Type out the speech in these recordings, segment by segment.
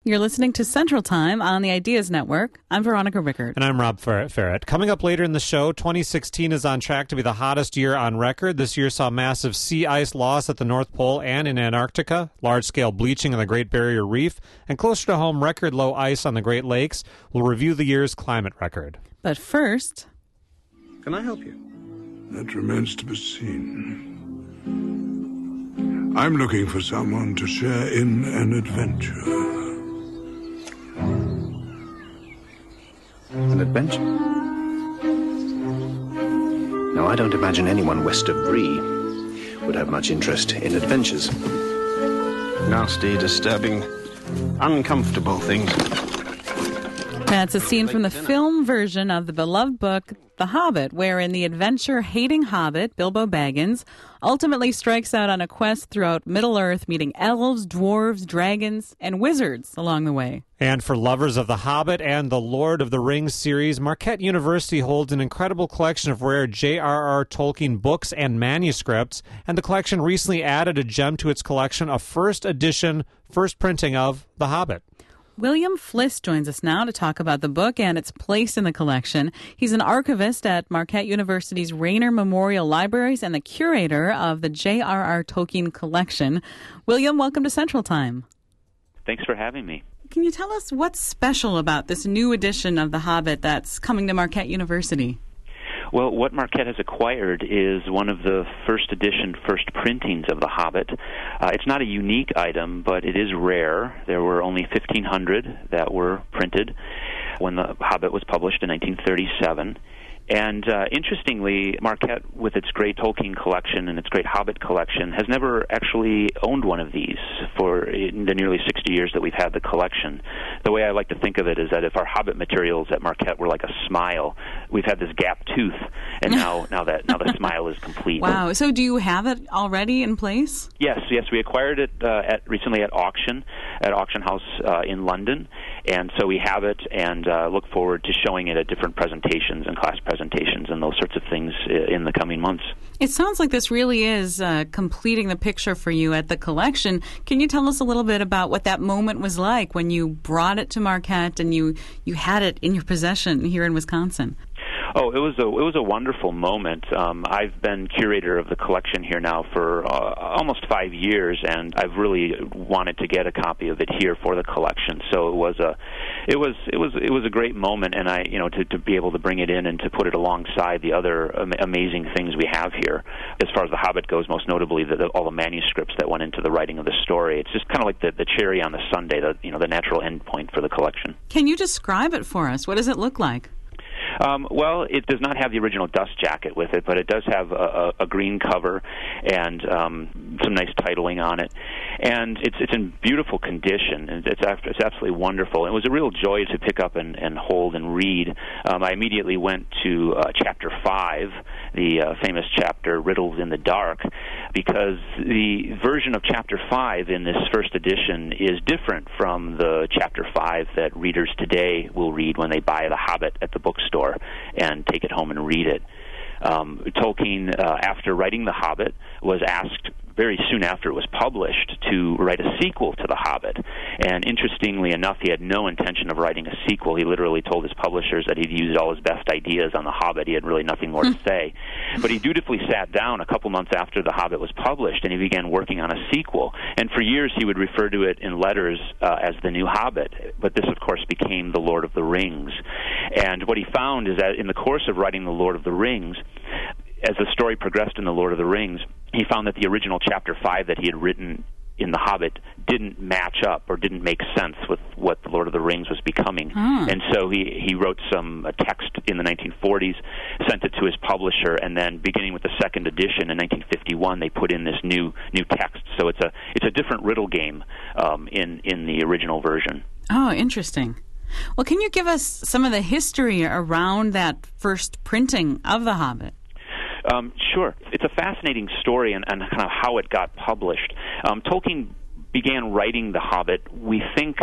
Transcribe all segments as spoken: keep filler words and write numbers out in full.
You're listening to Central Time on the Ideas Network. I'm Veronica Rickard. And I'm Rob Fer- Ferret. Coming up later in the show, twenty sixteen is on track to be the hottest year on record. This year saw massive sea ice loss at the North Pole and in Antarctica, large-scale bleaching on the Great Barrier Reef, and closer to home, record low ice on the Great Lakes. We'll review the year's climate record. But first... Can I help you? That remains to be seen. I'm looking for someone to share in an adventure. An adventure? Now, I don't imagine anyone west of Bree would have much interest in adventures. Nasty, disturbing, uncomfortable things. That's a scene from the film version of the beloved book, The Hobbit, wherein the adventure-hating hobbit, Bilbo Baggins, ultimately strikes out on a quest throughout Middle-earth, meeting elves, dwarves, dragons, and wizards along the way. And for lovers of The Hobbit and the Lord of the Rings series, Marquette University holds an incredible collection of rare J R R Tolkien books and manuscripts, and the collection recently added a gem to its collection, a first edition, first printing of The Hobbit. William Fliss joins us now to talk about the book and its place in the collection. He's an archivist at Marquette University's Rayner Memorial Libraries and the curator of the J R R Tolkien collection. William, welcome to Central Time. Thanks for having me. Can you tell us what's special about this new edition of The Hobbit that's coming to Marquette University? Well, what Marquette has acquired is one of the first edition, first printings of The Hobbit. Uh, it's not a unique item, but it is rare. There were only fifteen hundred that were printed when The Hobbit was published in nineteen thirty-seven. And uh, interestingly, Marquette, with its great Tolkien collection and its great Hobbit collection, has never actually owned one of these for in the nearly sixty years that we've had the collection. The way I like to think of it is that if our Hobbit materials at Marquette were like a smile, we've had this gap tooth, and now now that now the smile is complete. Wow! So do you have it already in place? Yes, yes, we acquired it uh, at recently at auction at Auction House uh, in London, and so we have it, and uh, look forward to showing it at different presentations and class presentations. presentations and those sorts of things in the coming months. It sounds like this really is uh, completing the picture for you at the collection. Can you tell us a little bit about what that moment was like when you brought it to Marquette and you, you had it in your possession here in Wisconsin? Oh, it was a it was a wonderful moment. Um, I've been curator of the collection here now for uh, almost five years, and I've really wanted to get a copy of it here for the collection. So it was a it was it was it was a great moment, and I you know to, to be able to bring it in and to put it alongside the other am- amazing things we have here. As far as The Hobbit goes, most notably the, the, all the manuscripts that went into the writing of the story. It's just kind of like the, the cherry on the sundae, the you know the natural end point for the collection. Can you describe it for us? What does it look like? Um, well, it does not have the original dust jacket with it, but it does have a, a, a green cover and um, some nice titling on it. And it's it's in beautiful condition. And it's it's absolutely wonderful. It was a real joy to pick up and, and hold and read. Um, I immediately went to uh, Chapter five, the uh, famous chapter, Riddles in the Dark, because the version of Chapter five in this first edition is different from the Chapter five that readers today will read when they buy The Hobbit at the bookstore and take it home and read it. Um, Tolkien, uh, after writing The Hobbit, was asked very soon after it was published to write a sequel to The Hobbit. And interestingly enough, he had no intention of writing a sequel. He literally told his publishers that he'd used all his best ideas on The Hobbit. He had really nothing more to say. But he dutifully sat down a couple months after The Hobbit was published, and he began working on a sequel. And for years, he would refer to it in letters uh, as The New Hobbit. But this, of course, became The Lord of the Rings. And what he found is that in the course of writing The Lord of the Rings, as the story progressed in The Lord of the Rings, he found that the original Chapter five that he had written in The Hobbit didn't match up or didn't make sense with what The Lord of the Rings was becoming. Hmm. And so he, he wrote some uh, text in the nineteen forties, sent it to his publisher, and then beginning with the second edition in nineteen fifty-one, they put in this new new text. So it's a it's a different riddle game um, in, in the original version. Oh, interesting. Well, can you give us some of the history around that first printing of The Hobbit? Um, sure. It's a fascinating story and, and kind of how it got published. Um, Tolkien began writing The Hobbit, we think,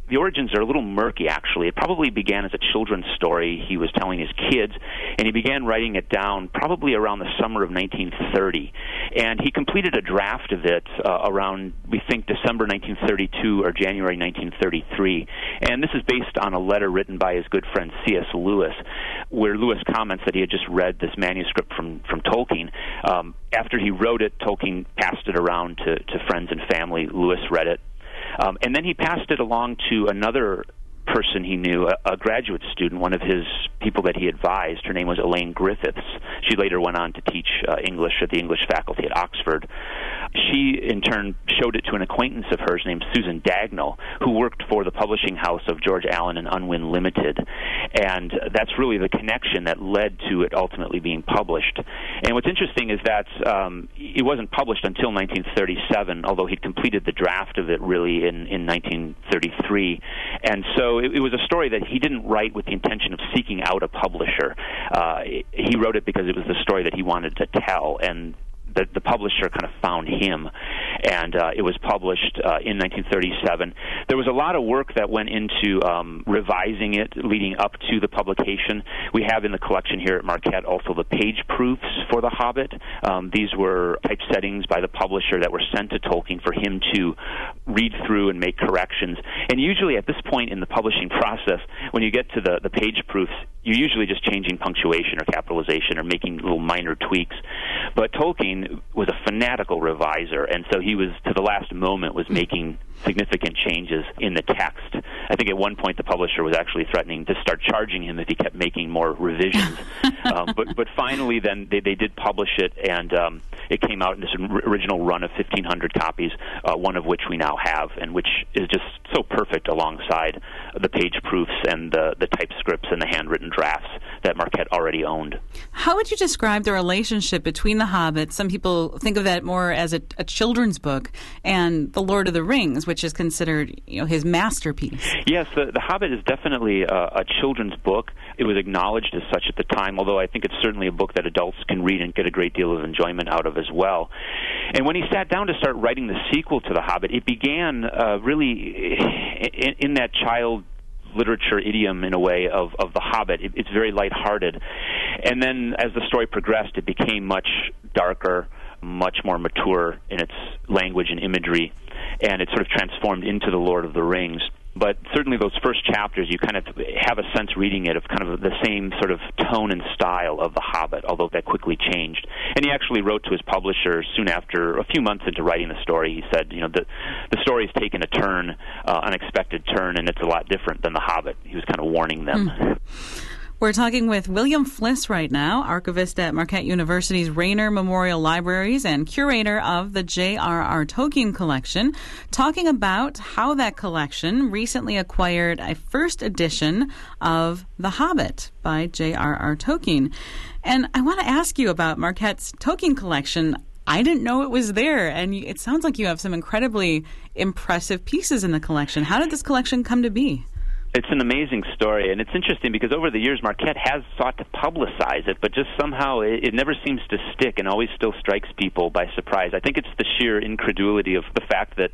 the origins are a little murky, actually. It probably began as a children's story he was telling his kids, and he began writing it down probably around the summer of nineteen thirty. And he completed a draft of it uh, around, we think, December nineteen thirty-two or January nineteen thirty-three. And this is based on a letter written by his good friend C S. Lewis, where Lewis comments that he had just read this manuscript from, from Tolkien. Um, after he wrote it, Tolkien passed it around to, to friends and family. Lewis read it. Um, and then he passed it along to another person he knew, a, a graduate student, one of his people that he advised. Her name was Elaine Griffiths. She later went on to teach uh, English at the English faculty at Oxford. She, in turn, showed it to an acquaintance of hers named Susan Dagnall, who worked for the publishing house of George Allen and Unwin Limited. And that's really the connection that led to it ultimately being published. And what's interesting is that um, it wasn't published until nineteen thirty-seven, although he'd completed the draft of it really in, in nineteen thirty-three. And so it, it was a story that he didn't write with the intention of seeking out a publisher. Uh, he wrote it because it was the story that he wanted to tell, and the, the publisher kind of found him, and uh, it was published uh, in nineteen thirty-seven. There was a lot of work that went into um, revising it leading up to the publication. We have in the collection here at Marquette also the page proofs for The Hobbit. Um, these were typesettings by the publisher that were sent to Tolkien for him to read through and make corrections. And usually at this point in the publishing process, when you get to the, the page proofs, you're usually just changing punctuation or capitalization or making little minor tweaks. But Tolkien was a fanatical reviser, and so he was, to the last moment, was making significant changes in the text. I think at one point the publisher was actually threatening to start charging him if he kept making more revisions. um, but but finally then they, they did publish it, and um, it came out in this original run of fifteen hundred copies, uh, one of which we now have, and which is just so perfect alongside the page proofs and the, the typescripts and the handwritten drafts that Marquette already owned. How would you describe the relationship between The Hobbit? Some people think of that more as a, a children's book, and The Lord of the Rings, which is considered, you know, his masterpiece. Yes, the, the Hobbit is definitely a, a children's book. It was acknowledged as such at the time, although I think it's certainly a book that adults can read and get a great deal of enjoyment out of as well. And when he sat down to start writing the sequel to The Hobbit, it began uh, really in, in that child literature idiom, in a way, of, of The Hobbit. It, it's very lighthearted. And then as the story progressed, it became much darker, much more mature in its language and imagery, and it sort of transformed into The Lord of the Rings. But certainly those first chapters, you kind of have a sense reading it of kind of the same sort of tone and style of The Hobbit, although that quickly changed. And he actually wrote to his publisher soon after, a few months into writing the story. He said, you know, the, the story's taken a turn, uh, unexpected turn, and it's a lot different than The Hobbit. He was kind of warning them. Mm. We're talking with William Fliss right now, archivist at Marquette University's Rayner Memorial Libraries and curator of the J R R. Tolkien collection, talking about how that collection recently acquired a first edition of The Hobbit by J R R. Tolkien. And I want to ask you about Marquette's Tolkien collection. I didn't know it was there, and it sounds like you have some incredibly impressive pieces in the collection. How did this collection come to be? It's an amazing story, and it's interesting because over the years Marquette has sought to publicize it, but just somehow it, it never seems to stick and always still strikes people by surprise. I think it's the sheer incredulity of the fact that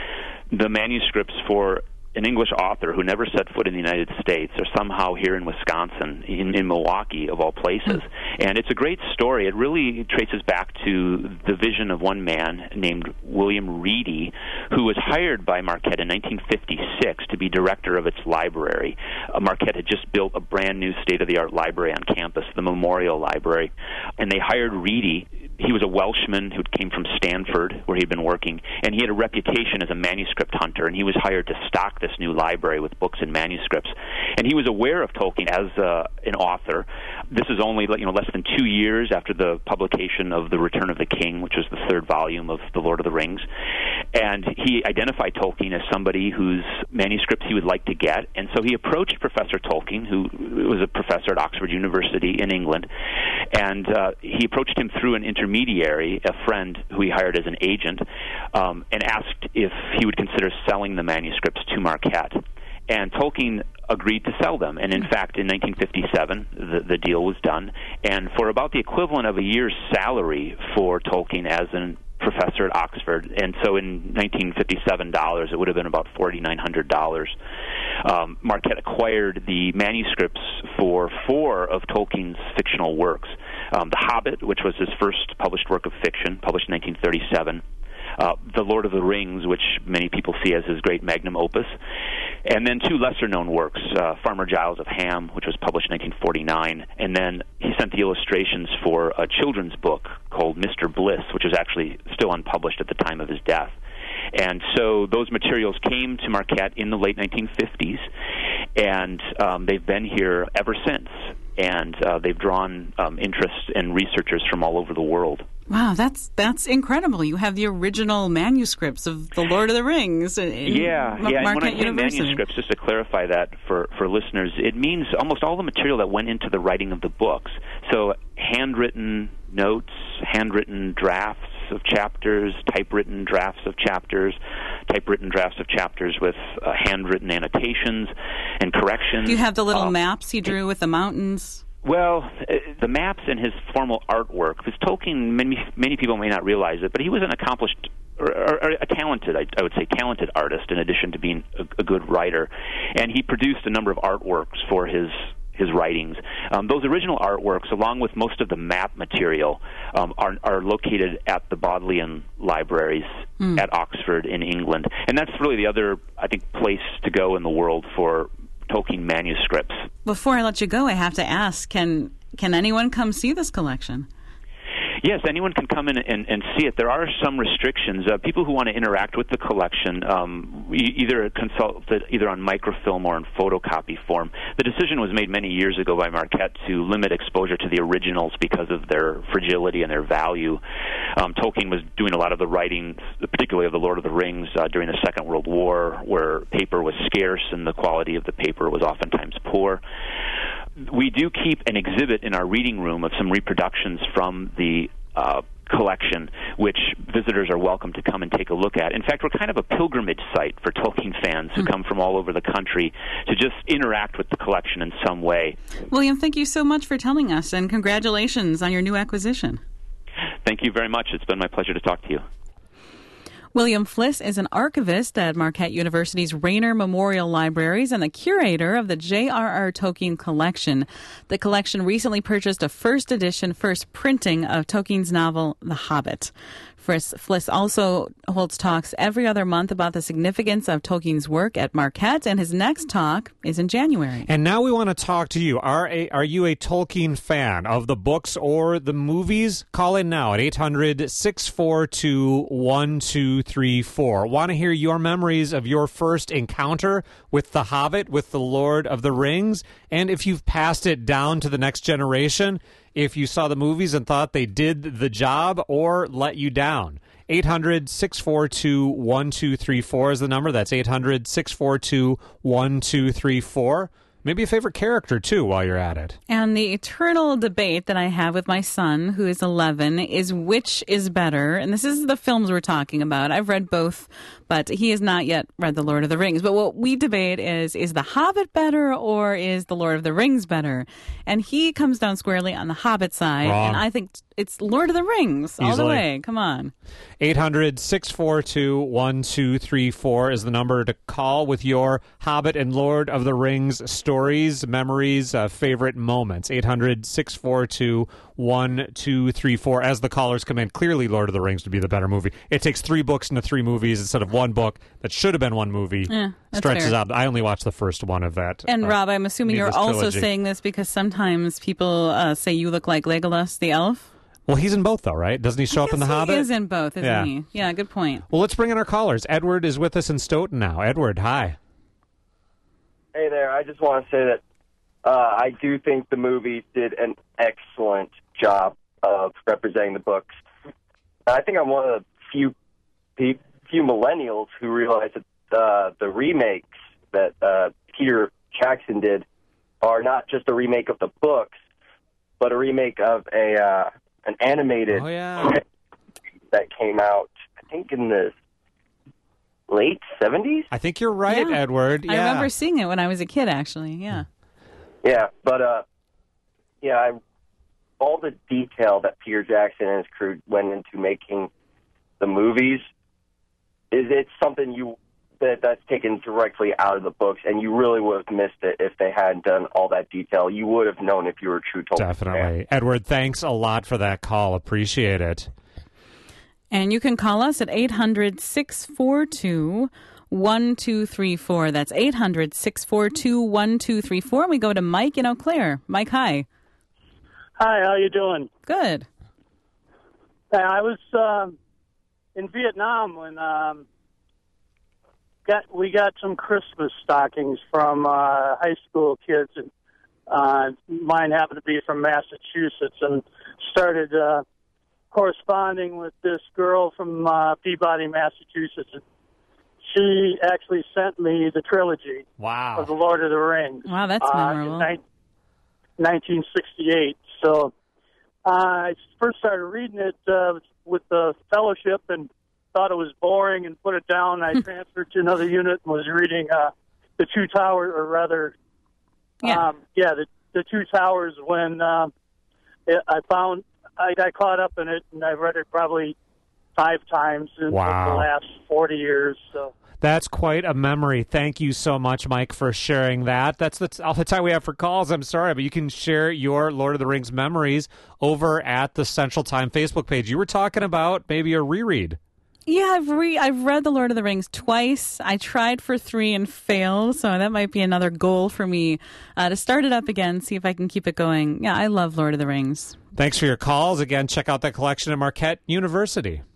the manuscripts for an English author who never set foot in the United States are somehow here in Wisconsin, in, in Milwaukee, of all places. And it's a great story. It really traces back to the vision of one man named William Reedy, who was hired by Marquette in nineteen fifty-six to be director of its library. Uh, Marquette had just built a brand new state-of-the-art library on campus, the Memorial Library, and they hired Reedy. He was a Welshman who came from Stanford, where he'd been working, and he had a reputation as a manuscript hunter, and he was hired to stock this new library with books and manuscripts. And he was aware of Tolkien as uh, an author. This is only you know less than two years after the publication of The Return of the King, which was the third volume of The Lord of the Rings. And he identified Tolkien as somebody whose manuscripts he would like to get, and so he approached Professor Tolkien, who was a professor at Oxford University in England, and uh, he approached him through an intermediary, a friend who he hired as an agent, um, and asked if he would consider selling the manuscripts to Marquette. And Tolkien agreed to sell them. And in fact, in nineteen fifty-seven, the, the deal was done. And for about the equivalent of a year's salary for Tolkien as an professor at Oxford, and so in nineteen fifty-seven dollars, it would have been about forty-nine hundred dollars. Um, Marquette acquired the manuscripts for four of Tolkien's fictional works. Um, The Hobbit, which was his first published work of fiction, published in nineteen thirty-seven. Uh, the Lord of the Rings, which many people see as his great magnum opus, and then two lesser-known works, uh, Farmer Giles of Ham, which was published in nineteen forty-nine, and then he sent the illustrations for a children's book called Mister Bliss, which was actually still unpublished at the time of his death. And so those materials came to Marquette in the late nineteen fifties, and um, they've been here ever since, and uh, they've drawn um, interest in researchers from all over the world. Wow, that's that's incredible. You have the original manuscripts of The Lord of the Rings in yeah, M- yeah. And Marquette when I say University. manuscripts, just to clarify that for, for listeners, it means almost all the material that went into the writing of the books. So handwritten notes, handwritten drafts of chapters, typewritten drafts of chapters, typewritten drafts of chapters with uh, handwritten annotations and corrections. Do you have the little um, maps he drew with the mountains? Well, uh, the maps and his formal artwork, because Tolkien, many, many people may not realize it, but he was an accomplished, or, or, or a talented, I, I would say talented artist in addition to being a, a good writer. And he produced a number of artworks for his his writings. Um, those original artworks, along with most of the map material, um, are, are located at the Bodleian Libraries mm. at Oxford in England. And that's really the other, I think, place to go in the world for Tolkien manuscripts. Before I let you go, I have to ask, can can anyone come see this collection? Yes, anyone can come in and, and see it. There are some restrictions. Uh, people who want to interact with the collection, um, e- either consult it either on microfilm or in photocopy form. The decision was made many years ago by Marquette to limit exposure to the originals because of their fragility and their value. Um, Tolkien was doing a lot of the writing, particularly of The Lord of the Rings, uh, during the Second World War, where paper was scarce and the quality of the paper was oftentimes poor. We do keep an exhibit in our reading room of some reproductions from the uh, collection, which visitors are welcome to come and take a look at. In fact, we're kind of a pilgrimage site for Tolkien fans who mm. come from all over the country to just interact with the collection in some way. William, thank you so much for telling us, and congratulations on your new acquisition. Thank you very much. It's been my pleasure to talk to you. William Fliss is an archivist at Marquette University's Rayner Memorial Libraries and the curator of the J R R. Tolkien collection. The collection recently purchased a first edition, first printing of Tolkien's novel, The Hobbit. Fliss also holds talks every other month about the significance of Tolkien's work at Marquette, and his next talk is in January. And now we want to talk to you. Are a, are you a Tolkien fan of the books or the movies? Call in now at eight hundred, six four two, one two three four. Want to hear your memories of your first encounter with The Hobbit, with The Lord of the Rings, and if you've passed it down to the next generation, if you saw the movies and thought they did the job or let you down. eight hundred, six four two, one two three four is the number. That's eight hundred, six four two, one two three four. Maybe a favorite character, too, while you're at it. And the eternal debate that I have with my son, who is eleven, is which is better. And this is the films we're talking about. I've read both, but he has not yet read The Lord of the Rings. But what we debate is, is The Hobbit better or is The Lord of the Rings better? And he comes down squarely on The Hobbit side. Wrong. And I think it's Lord of the Rings all Easily. the way. Come on. eight hundred, six four two, one two three four is the number to call with your Hobbit and Lord of the Rings stories, memories, uh, favorite moments. eight hundred, six four two, one two three four. As the callers come in, clearly Lord of the Rings would be the better movie. It takes three books into three movies instead of one book that should have been one movie. Yeah, that's Stretches fair. out. I only watched the first one of that. And uh, Rob, I'm assuming you're Needless also trilogy. saying this because sometimes people uh, say you look like Legolas the elf. Well, he's in both, though, right? Doesn't he show I up in The guess Hobbit? He is in both, isn't Yeah. he? Yeah, good point. Well, let's bring in our callers. Edward is with us in Stoughton now. Edward, hi. Hey there. I just want to say that uh, I do think the movie did an excellent job of representing the books. I think I'm one of the few pe- few millennials who realize that uh, the remakes that uh, Peter Jackson did are not just a remake of the books, but a remake of a uh, an animated Oh, yeah. that came out, I think, in the late seventies. I think you're right, Yeah. Edward. Yeah. I remember seeing it when I was a kid, actually. Yeah. Yeah, but uh, yeah, I, all the detail that Peter Jackson and his crew went into making the movies, is it's something you that that's taken directly out of the books, and you really would have missed it if they hadn't done all that detail. You would have known if you were a true Tolkien Definitely. fan. Edward, thanks a lot for that call. Appreciate it. And you can call us at eight hundred, six four two, one two three four. That's eight hundred, six four two, one two three four. And we go to Mike in Eau Claire. Mike, hi. Hi, how you doing? Good. I was um, in Vietnam when um, got we got some Christmas stockings from uh, high school kids, and uh, mine happened to be from Massachusetts, and started uh, corresponding with this girl from uh, Peabody, Massachusetts. And she actually sent me the trilogy Wow. of The Lord of the Rings. Wow, that's uh, memorable. in ni- nineteen sixty-eight. So uh, I first started reading it uh, with the fellowship and thought it was boring and put it down. I transferred to another unit and was reading uh, The Two Towers, or rather, Yeah. um, yeah, the, the Two Towers. When uh, it, I found I got caught up in it, and I've read it probably five times in Wow. the last forty years. So. That's quite a memory. Thank you so much, Mike, for sharing that. That's the, all the time we have for calls. I'm sorry, but you can share your Lord of the Rings memories over at the Central Time Facebook page. You were talking about maybe a reread. Yeah, I've re- I've read The Lord of the Rings twice. I tried for three and failed, so that might be another goal for me uh, to start it up again, see if I can keep it going. Yeah, I love Lord of the Rings. Thanks for your calls. Again, check out that collection at Marquette University.